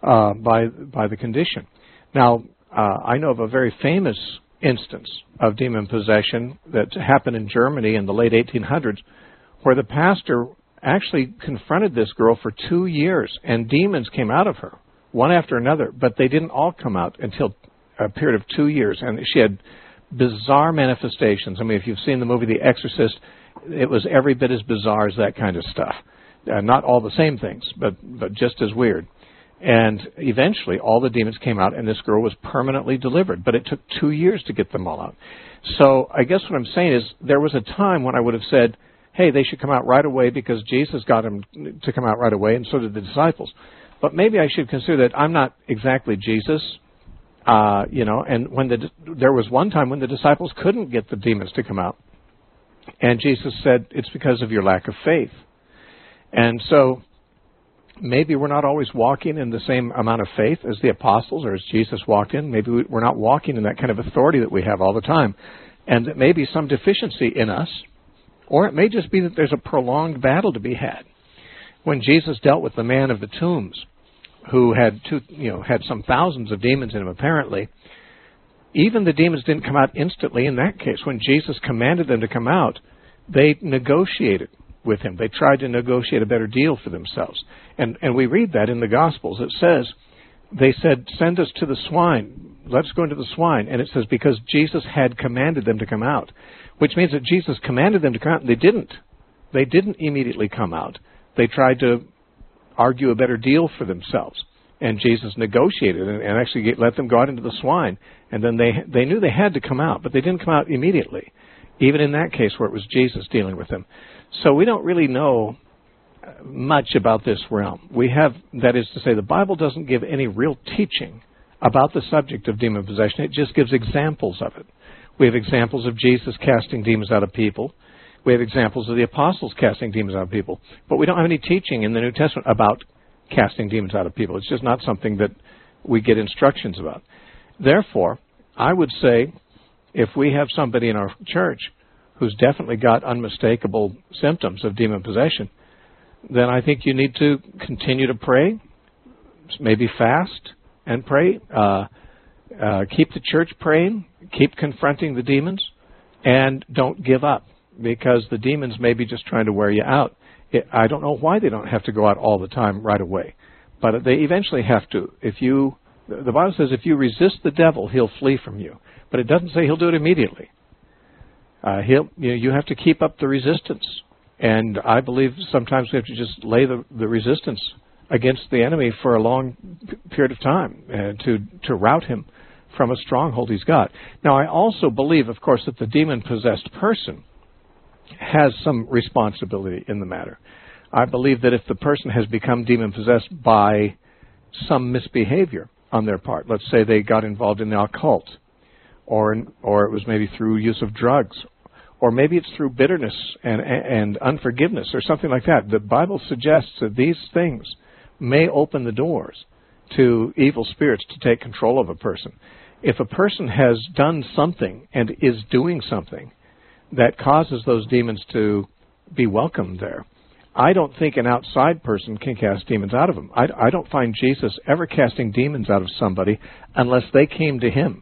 by the condition. Now, I know of a very famous instance of demon possession that happened in Germany in the late 1800s, where the pastor actually confronted this girl for 2 years, and demons came out of her one after another, but they didn't all come out until a period of 2 years. And she had bizarre manifestations. I mean, if you've seen the movie The Exorcist, it was every bit as bizarre as that kind of stuff. Not all the same things, but just as weird. And eventually, all the demons came out, and this girl was permanently delivered. But it took 2 years to get them all out. So I guess what I'm saying is there was a time when I would have said, hey, they should come out right away because Jesus got them to come out right away, and so did the disciples. But maybe I should consider that I'm not exactly Jesus, and when there was one time when the disciples couldn't get the demons to come out. And Jesus said, it's because of your lack of faith. And so maybe we're not always walking in the same amount of faith as the apostles or as Jesus walked in. Maybe we're not walking in that kind of authority that we have all the time. And that may be some deficiency in us, or it may just be that there's a prolonged battle to be had. When Jesus dealt with the man of the tombs, who had some thousands of demons in him apparently, even the demons didn't come out instantly in that case. When Jesus commanded them to come out, they negotiated with him. They tried to negotiate a better deal for themselves. And we read that in the Gospels. It says, they said, send us to the swine. Let's go into the swine. And it says, because Jesus had commanded them to come out, which means that Jesus commanded them to come out, and they didn't. They didn't immediately come out. They tried to argue a better deal for themselves. And Jesus negotiated and actually let them go out into the swine. And then they knew they had to come out, but they didn't come out immediately, even in that case where it was Jesus dealing with them. So we don't really know much about this realm. We have, that is to say, the Bible doesn't give any real teaching about the subject of demon possession. It just gives examples of it. We have examples of Jesus casting demons out of people. We have examples of the apostles casting demons out of people. But we don't have any teaching in the New Testament about casting demons out of people. It's just not something that we get instructions about. Therefore, I would say if we have somebody in our church who's definitely got unmistakable symptoms of demon possession, then I think you need to continue to pray, maybe fast and pray, keep the church praying, keep confronting the demons, and don't give up, because the demons may be just trying to wear you out. I don't know why they don't have to go out all the time right away, but they eventually have to. The Bible says if you resist the devil, he'll flee from you, but it doesn't say he'll do it immediately. You have to keep up the resistance, and I believe sometimes we have to just lay the resistance against the enemy for a long period of time to rout him from a stronghold he's got. Now, I also believe, of course, that the demon-possessed person has some responsibility in the matter. I believe that if the person has become demon-possessed by some misbehavior on their part, let's say they got involved in the occult, or it was maybe through use of drugs, or maybe it's through bitterness and unforgiveness or something like that. The Bible suggests that these things may open the doors to evil spirits to take control of a person. If a person has done something and is doing something that causes those demons to be welcomed there, I don't think an outside person can cast demons out of them. I don't find Jesus ever casting demons out of somebody unless they came to him.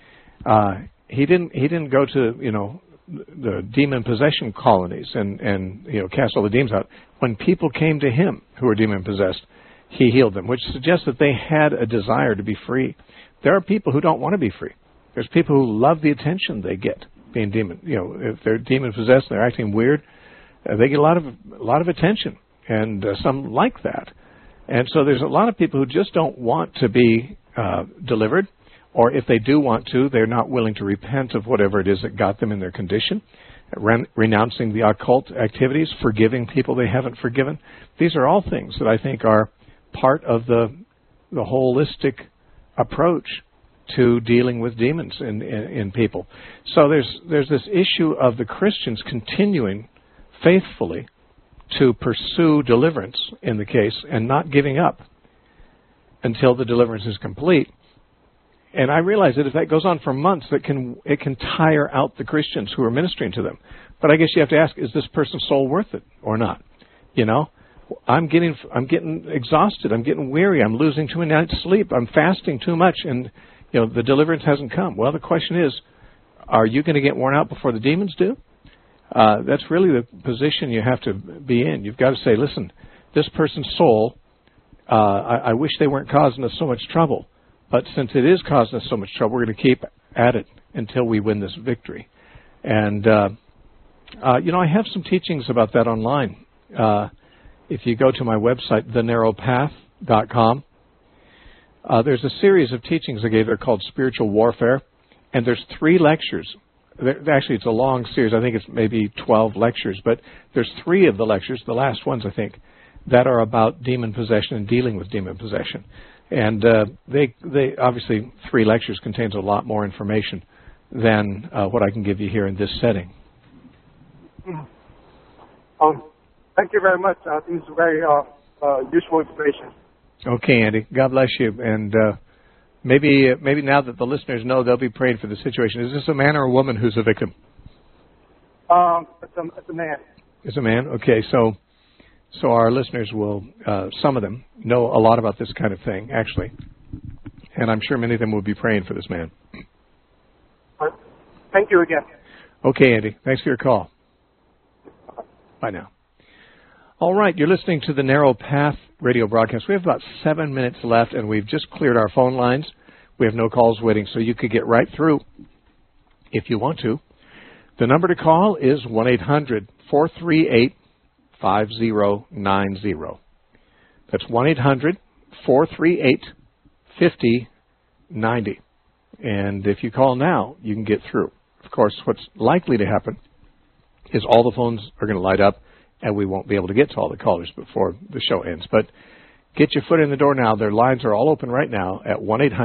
He didn't go to the demon possession colonies and cast all the demons out. When people came to him who were demon possessed, he healed them, which suggests that they had a desire to be free. There are people who don't want to be free. There's people who love the attention they get being demon. If they're demon possessed and they're acting weird, they get a lot of attention, and some like that. And so there's a lot of people who just don't want to be delivered, or if they do want to, they're not willing to repent of whatever it is that got them in their condition, renouncing the occult activities, forgiving people they haven't forgiven. These are all things that I think are part of the holistic approach to dealing with demons in people. So there's this issue of the Christians continuing faithfully to pursue deliverance in the case and not giving up until the deliverance is complete. And I realize that if that goes on for months, it can tire out the Christians who are ministering to them. But I guess you have to ask, is this person's soul worth it or not? I'm getting exhausted. I'm getting weary. I'm losing too many nights' sleep. I'm fasting too much, and the deliverance hasn't come. Well, the question is, are you going to get worn out before the demons do? That's really the position you have to be in. You've got to say, listen, this person's soul I wish they weren't causing us so much trouble. But since it is causing us so much trouble, we're going to keep at it until we win this victory. And, I have some teachings about that online. If you go to my website, thenarrowpath.com, there's a series of teachings I gave there called Spiritual Warfare, and there's 3 lectures. Actually, it's a long series. I think it's maybe 12 lectures, but there's 3 of the lectures, the last ones, I think, that are about demon possession and dealing with demon possession. And they obviously 3 lectures contains a lot more information than what I can give you here in this setting. Thank you very much. I think it's very useful information. Okay, Andy. God bless you. And maybe now that the listeners know, they'll be praying for the situation. Is this a man or a woman who's a victim? It's a man. It's a man? Okay, so our listeners will, some of them, know a lot about this kind of thing, actually. And I'm sure many of them will be praying for this man. Thank you again. Okay, Andy. Thanks for your call. Bye now. All right, you're listening to the Narrow Path radio broadcast. We have about 7 minutes left, and we've just cleared our phone lines. We have no calls waiting, so you could get right through if you want to. The number to call is 1-800-438-5090. That's 1-800-438-5090. And if you call now, you can get through. Of course, what's likely to happen is all the phones are going to light up, and we won't be able to get to all the callers before the show ends. But get your foot in the door now. Their lines are all open right now at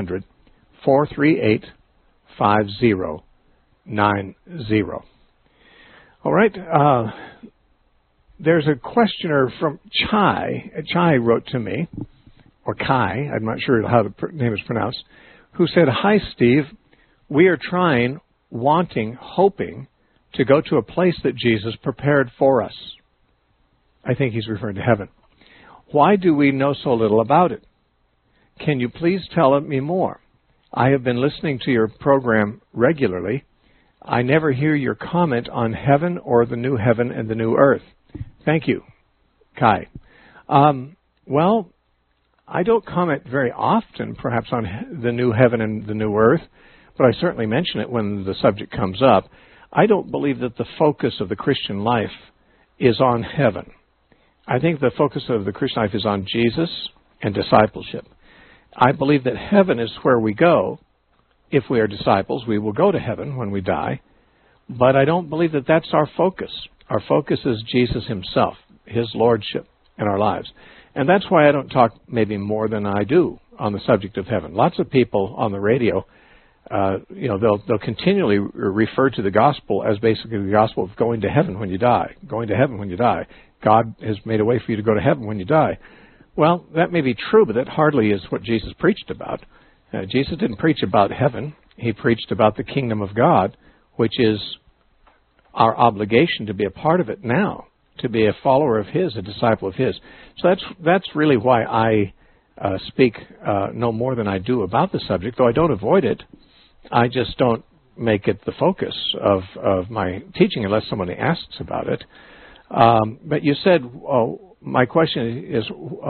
1-800-438-5090. All right. There's a questioner from Chai. Chai wrote to me, or Kai, I'm not sure how the name is pronounced, who said, "Hi, Steve. We are trying, wanting, hoping to go to a place that Jesus prepared for us." I think he's referring to heaven. "Why do we know so little about it? Can you please tell me more? I have been listening to your program regularly. I never hear your comment on heaven or the new heaven and the new earth. Thank you, Kai." Well, I don't comment very often, perhaps, on the new heaven and the new earth, but I certainly mention it when the subject comes up. I don't believe that the focus of the Christian life is on heaven. I think the focus of the Christian life is on Jesus and discipleship. I believe that heaven is where we go. If we are disciples, we will go to heaven when we die. But I don't believe that that's our focus. Our focus is Jesus himself, his lordship in our lives. And that's why I don't talk maybe more than I do on the subject of heaven. Lots of people on the radio, they'll continually refer to the gospel as basically the gospel of going to heaven when you die. Going to heaven when you die. God has made a way for you to go to heaven when you die. Well, that may be true, but that hardly is what Jesus preached about. Jesus didn't preach about heaven. He preached about the kingdom of God, which is our obligation to be a part of it now, to be a follower of his, a disciple of his. So that's really why I speak no more than I do about the subject, though I don't avoid it. I just don't make it the focus of my teaching unless somebody asks about it. But you said, my question is,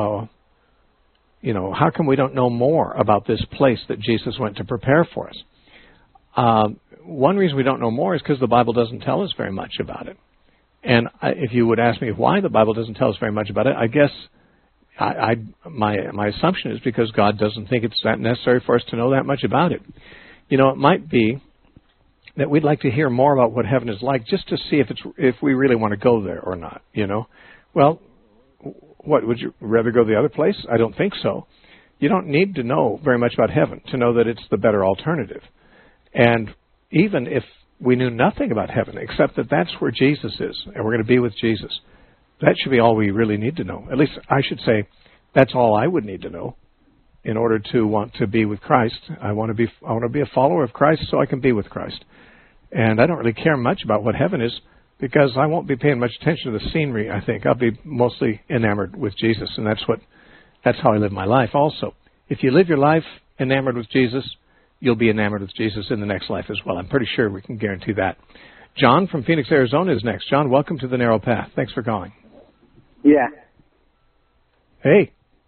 how come we don't know more about this place that Jesus went to prepare for us? One reason we don't know more is because the Bible doesn't tell us very much about it. And if you would ask me why the Bible doesn't tell us very much about it, I guess my assumption is because God doesn't think it's that necessary for us to know that much about it. It might be that we'd like to hear more about what heaven is like just to see if we really want to go there or not, Well, what, would you rather go the other place? I don't think so. You don't need to know very much about heaven to know that it's the better alternative. And even if we knew nothing about heaven, except that that's where Jesus is, and we're going to be with Jesus, that should be all we really need to know. At least I should say that's all I would need to know in order to want to be with Christ. I want to be a follower of Christ so I can be with Christ. And I don't really care much about what heaven is because I won't be paying much attention to the scenery, I think. I'll be mostly enamored with Jesus, and that's how I live my life also. If you live your life enamored with Jesus, you'll be enamored with Jesus in the next life as well. I'm pretty sure we can guarantee that. John from Phoenix, Arizona is next. John, welcome to the Narrow Path. Thanks for calling. Yeah. Hey.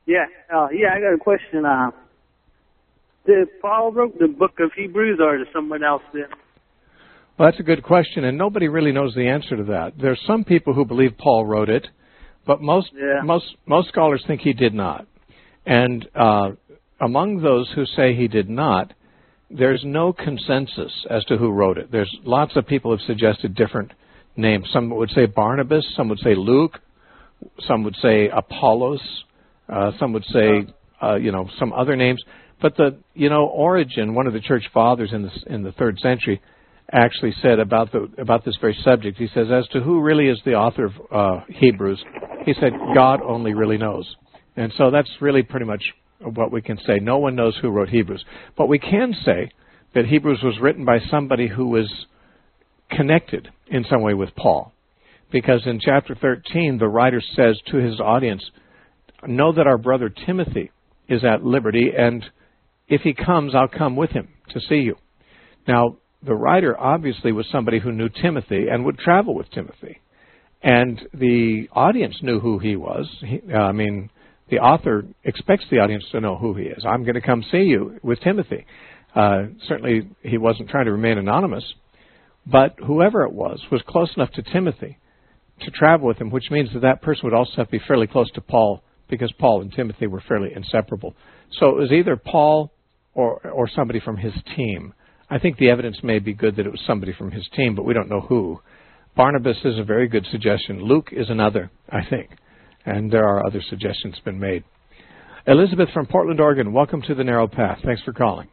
Yeah, I got a question. Did Paul wrote the book of Hebrews, or did someone else did? Well, that's a good question, and nobody really knows the answer to that. There's some people who believe Paul wrote it, but most scholars think he did not. And among those who say he did not, there's no consensus as to who wrote it. There's lots of people have suggested different names. Some would say Barnabas, some would say Luke, some would say Apollos, some would say some other names. But Origen, one of the church fathers in the 3rd century, actually said about this very subject. He says, as to who really is the author of Hebrews, he said, God only really knows. And so that's really pretty much what we can say. No one knows who wrote Hebrews. But we can say that Hebrews was written by somebody who was connected in some way with Paul. Because in chapter 13, the writer says to his audience, know that our brother Timothy is at liberty, and if he comes, I'll come with him to see you. Now, the writer obviously was somebody who knew Timothy and would travel with Timothy. And the audience knew who he was. The author expects the audience to know who he is. I'm going to come see you with Timothy. Certainly, he wasn't trying to remain anonymous. But whoever it was close enough to Timothy to travel with him, which means that person would also have to be fairly close to Paul, because Paul and Timothy were fairly inseparable. So it was either Paul or somebody from his team. I think the evidence may be good that it was somebody from his team, but we don't know who. Barnabas is a very good suggestion. Luke is another, I think. And there are other suggestions been made. Elizabeth from Portland, Oregon, welcome to the Narrow Path. Thanks for calling.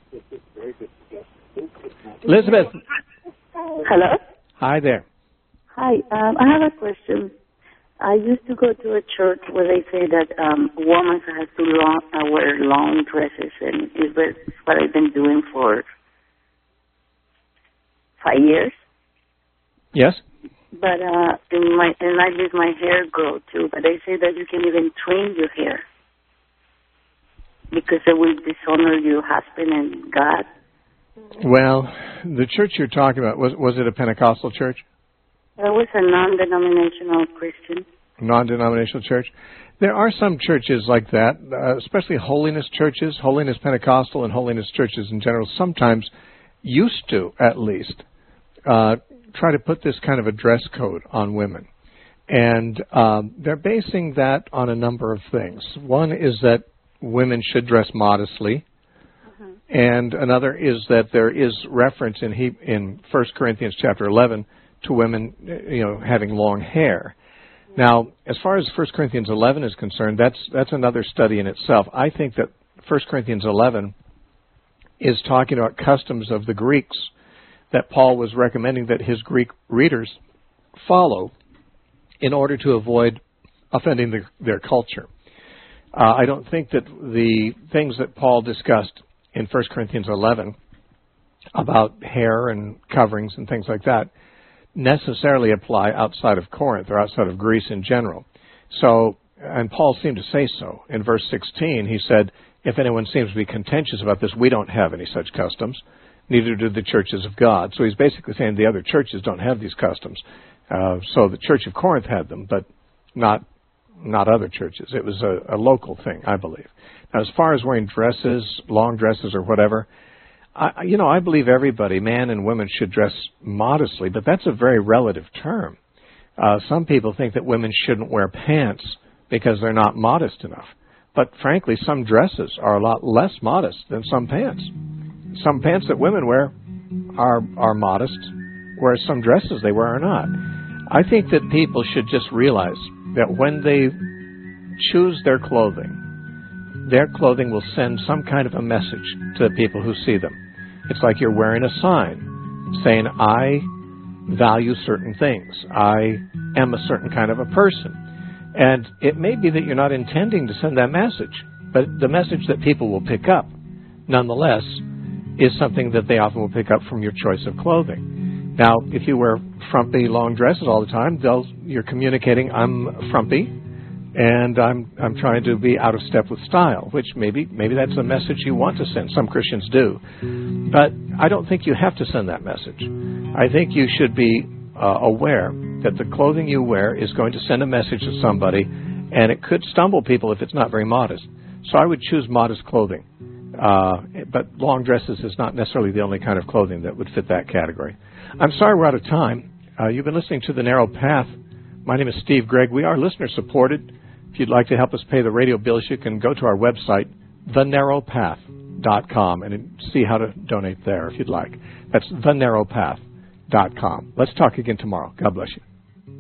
Elizabeth. Hello? Hi there. Hi, I have a question. I used to go to a church where they say that women have to wear long dresses, and is what I've been doing for 5 years. Yes. But and I let my hair grow too. But they say that you can even trim your hair because it will dishonor your husband and God. Well, the church you're talking about, was it a Pentecostal church? It was a non-denominational Christian. Non-denominational church. There are some churches like that, especially holiness churches, holiness Pentecostal and holiness churches in general, sometimes used to, at least, try to put this kind of a dress code on women. And they're basing that on a number of things. One is that women should dress modestly. And another is that there is reference in 1 Corinthians chapter 11 to women, having long hair. Now, as far as 1 Corinthians 11 is concerned, that's another study in itself. I think that 1 Corinthians 11 is talking about customs of the Greeks that Paul was recommending that his Greek readers follow in order to avoid offending their culture. I don't think that the things that Paul discussed in 1 Corinthians 11 about hair and coverings and things like that necessarily apply outside of Corinth or outside of Greece in general. So, and Paul seemed to say so. In verse 16, he said, if anyone seems to be contentious about this, we don't have any such customs, neither do the churches of God. So he's basically saying the other churches don't have these customs. So the Church of Corinth had them, but not other churches. It was a local thing, I believe. Now, as far as wearing dresses, long dresses or whatever, I believe everybody, man and women, should dress modestly, but that's a very relative term. Some people think that women shouldn't wear pants because they're not modest enough. But frankly, some dresses are a lot less modest than some pants. Some pants that women wear are modest, whereas some dresses they wear are not. I think that people should just realize that when they choose their clothing will send some kind of a message to the people who see them. It's like you're wearing a sign saying, I value certain things. I am a certain kind of a person. And it may be that you're not intending to send that message, but the message that people will pick up, nonetheless, is something that they often will pick up from your choice of clothing. Now, if you wear frumpy long dresses all the time, you're communicating, I'm frumpy, and I'm trying to be out of step with style, which maybe that's a message you want to send. Some Christians do. But I don't think you have to send that message. I think you should be aware that the clothing you wear is going to send a message to somebody, and it could stumble people if it's not very modest. So I would choose modest clothing. But long dresses is not necessarily the only kind of clothing that would fit that category. I'm sorry we're out of time. You've been listening to The Narrow Path. My name is Steve Gregg. We are listener-supported. If you'd like to help us pay the radio bills, you can go to our website, thenarrowpath.com, and see how to donate there if you'd like. That's thenarrowpath.com. Let's talk again tomorrow. God bless you.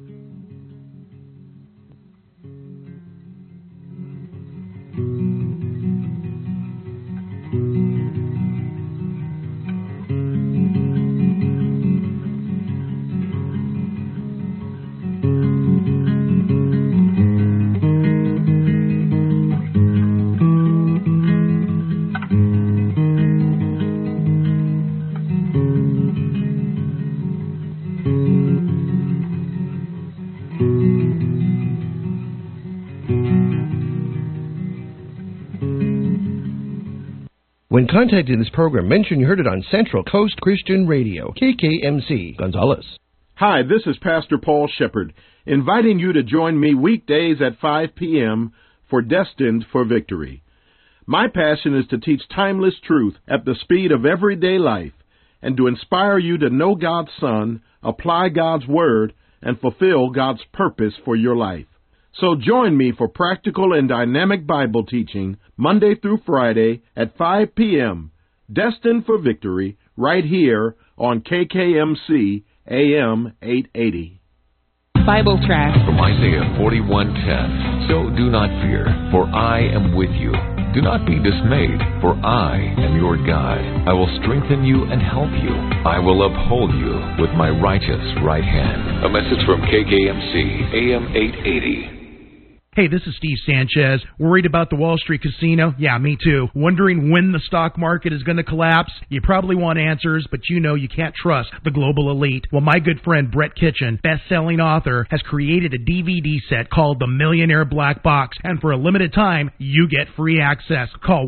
When contacting this program, mention you heard it on Central Coast Christian Radio, KKMC, Gonzales. Hi, this is Pastor Paul Shepard, inviting you to join me weekdays at 5 p.m. for Destined for Victory. My passion is to teach timeless truth at the speed of everyday life and to inspire you to know God's Son, apply God's Word, and fulfill God's purpose for your life. So join me for practical and dynamic Bible teaching Monday through Friday at 5 p.m., Destined for Victory, right here on KKMC AM 880. Bible track from Isaiah 41:10. So do not fear, for I am with you. Do not be dismayed, for I am your God. I will strengthen you and help you. I will uphold you with my righteous right hand. A message from KKMC AM 880. Hey, this is Steve Sanchez. Worried about the Wall Street casino? Yeah, me too. Wondering when the stock market is going to collapse? You probably want answers, but you know you can't trust the global elite. Well, my good friend Brett Kitchen, best-selling author, has created a DVD set called The Millionaire Black Box, and for a limited time, you get free access. Call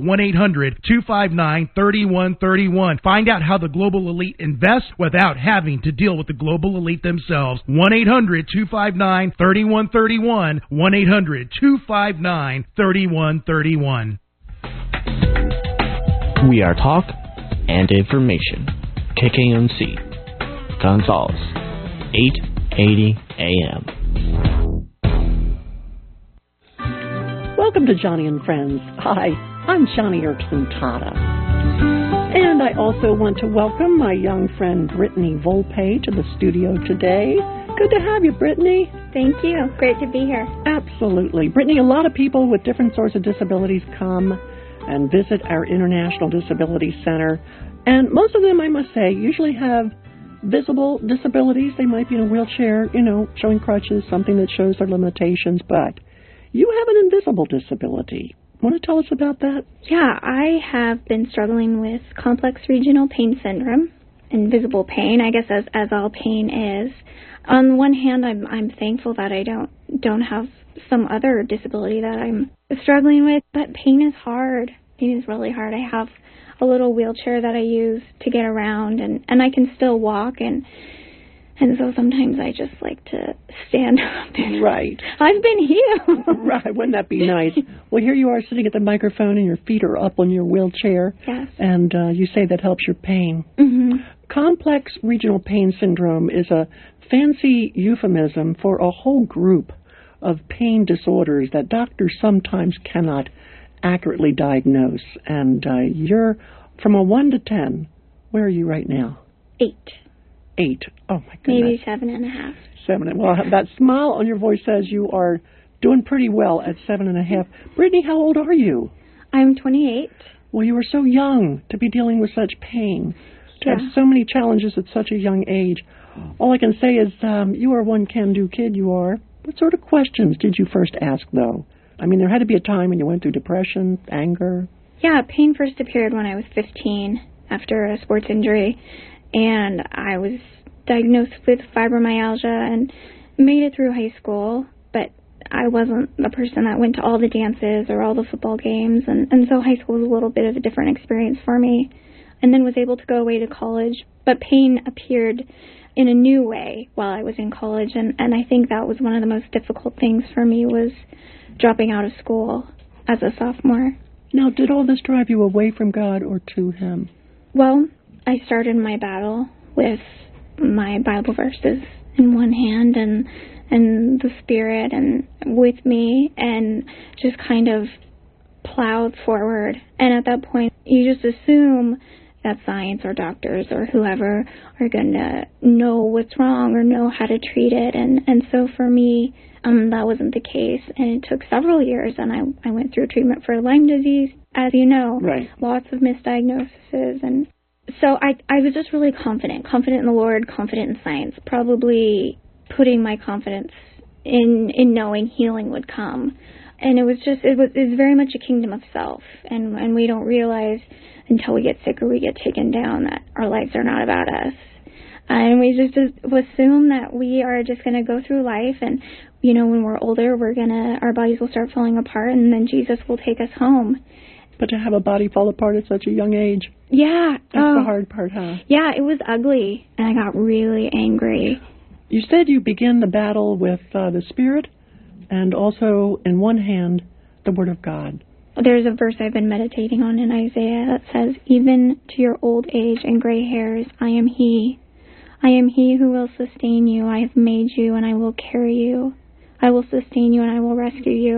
1-800-259-3131. Find out how the global elite invests without having to deal with the global elite themselves. 1-800-259-3131. 1-800-259-3131. We are talk and information. KKMC, Gonzales, 880 AM. Welcome to Johnny and Friends. Hi, I'm Johnny Erickson Tata. And I also want to welcome my young friend Brittany Volpe to the studio today. Good to have you, Brittany. Thank you. Great to be here. Absolutely. Brittany, a lot of people with different sorts of disabilities come and visit our International Disability Center. And most of them, I must say, usually have visible disabilities. They might be in a wheelchair, showing crutches, something that shows their limitations. But you have an invisible disability. Want to tell us about that? Yeah, I have been struggling with complex regional pain syndrome, invisible pain, I guess as all pain is. On one hand, I'm thankful that I don't have some other disability that I'm struggling with, but pain is hard. Pain is really hard. I have a little wheelchair that I use to get around, and I can still walk, and so sometimes I just like to stand up. Right. I've been healed. Right. Wouldn't that be nice? Well, here you are sitting at the microphone, and your feet are up on your wheelchair. Yes. And you say that helps your pain. Mm-hmm. Complex regional pain syndrome is a fancy euphemism for a whole group of pain disorders that doctors sometimes cannot accurately diagnose. And you're from a 1 to 10. Where are you right now? 8. 8. Oh, my goodness. Maybe 7.5. 7. Well, that smile on your voice says you are doing pretty well at 7.5. Brittany, how old are you? I'm 28. Well, you are so young to be dealing with such pain, to have so many challenges at such a young age. All I can say is you are one can-do kid, you are. What sort of questions did you first ask, though? I mean, there had to be a time when you went through depression, anger. Yeah, pain first appeared when I was 15 after a sports injury, and I was diagnosed with fibromyalgia and made it through high school, but I wasn't the person that went to all the dances or all the football games, and so high school was a little bit of a different experience for me. and then was able to go away to college. But pain appeared in a new way while I was in college, and I think that was one of the most difficult things for me, was dropping out of school as a sophomore. Now, did all this drive you away from God or to Him? Well, I started my battle with my Bible verses in one hand and the Spirit and with me, and just kind of plowed forward. And at that point, you just assume that science or doctors or whoever are going to know what's wrong or know how to treat it. And so for me, that wasn't the case. And it took several years, and I went through treatment for Lyme disease, as you know. Right. Lots of misdiagnoses. And so I was just really confident in the Lord, confident in science, probably putting my confidence in knowing healing would come. And it was very much a kingdom of self. And we don't realize until we get sick or we get taken down that our lives are not about us. And we just assume that we are just going to go through life, and, you know, when we're older, our bodies will start falling apart, and then Jesus will take us home. But to have a body fall apart at such a young age. Yeah. That's the hard part, huh? Yeah, it was ugly, and I got really angry. You said you began the battle with the Spirit, and also, in one hand, the Word of God. There's a verse I've been meditating on in Isaiah that says, "Even to your old age and gray hairs, I am He. I am He who will sustain you. I have made you, and I will carry you. I will sustain you, and I will rescue you."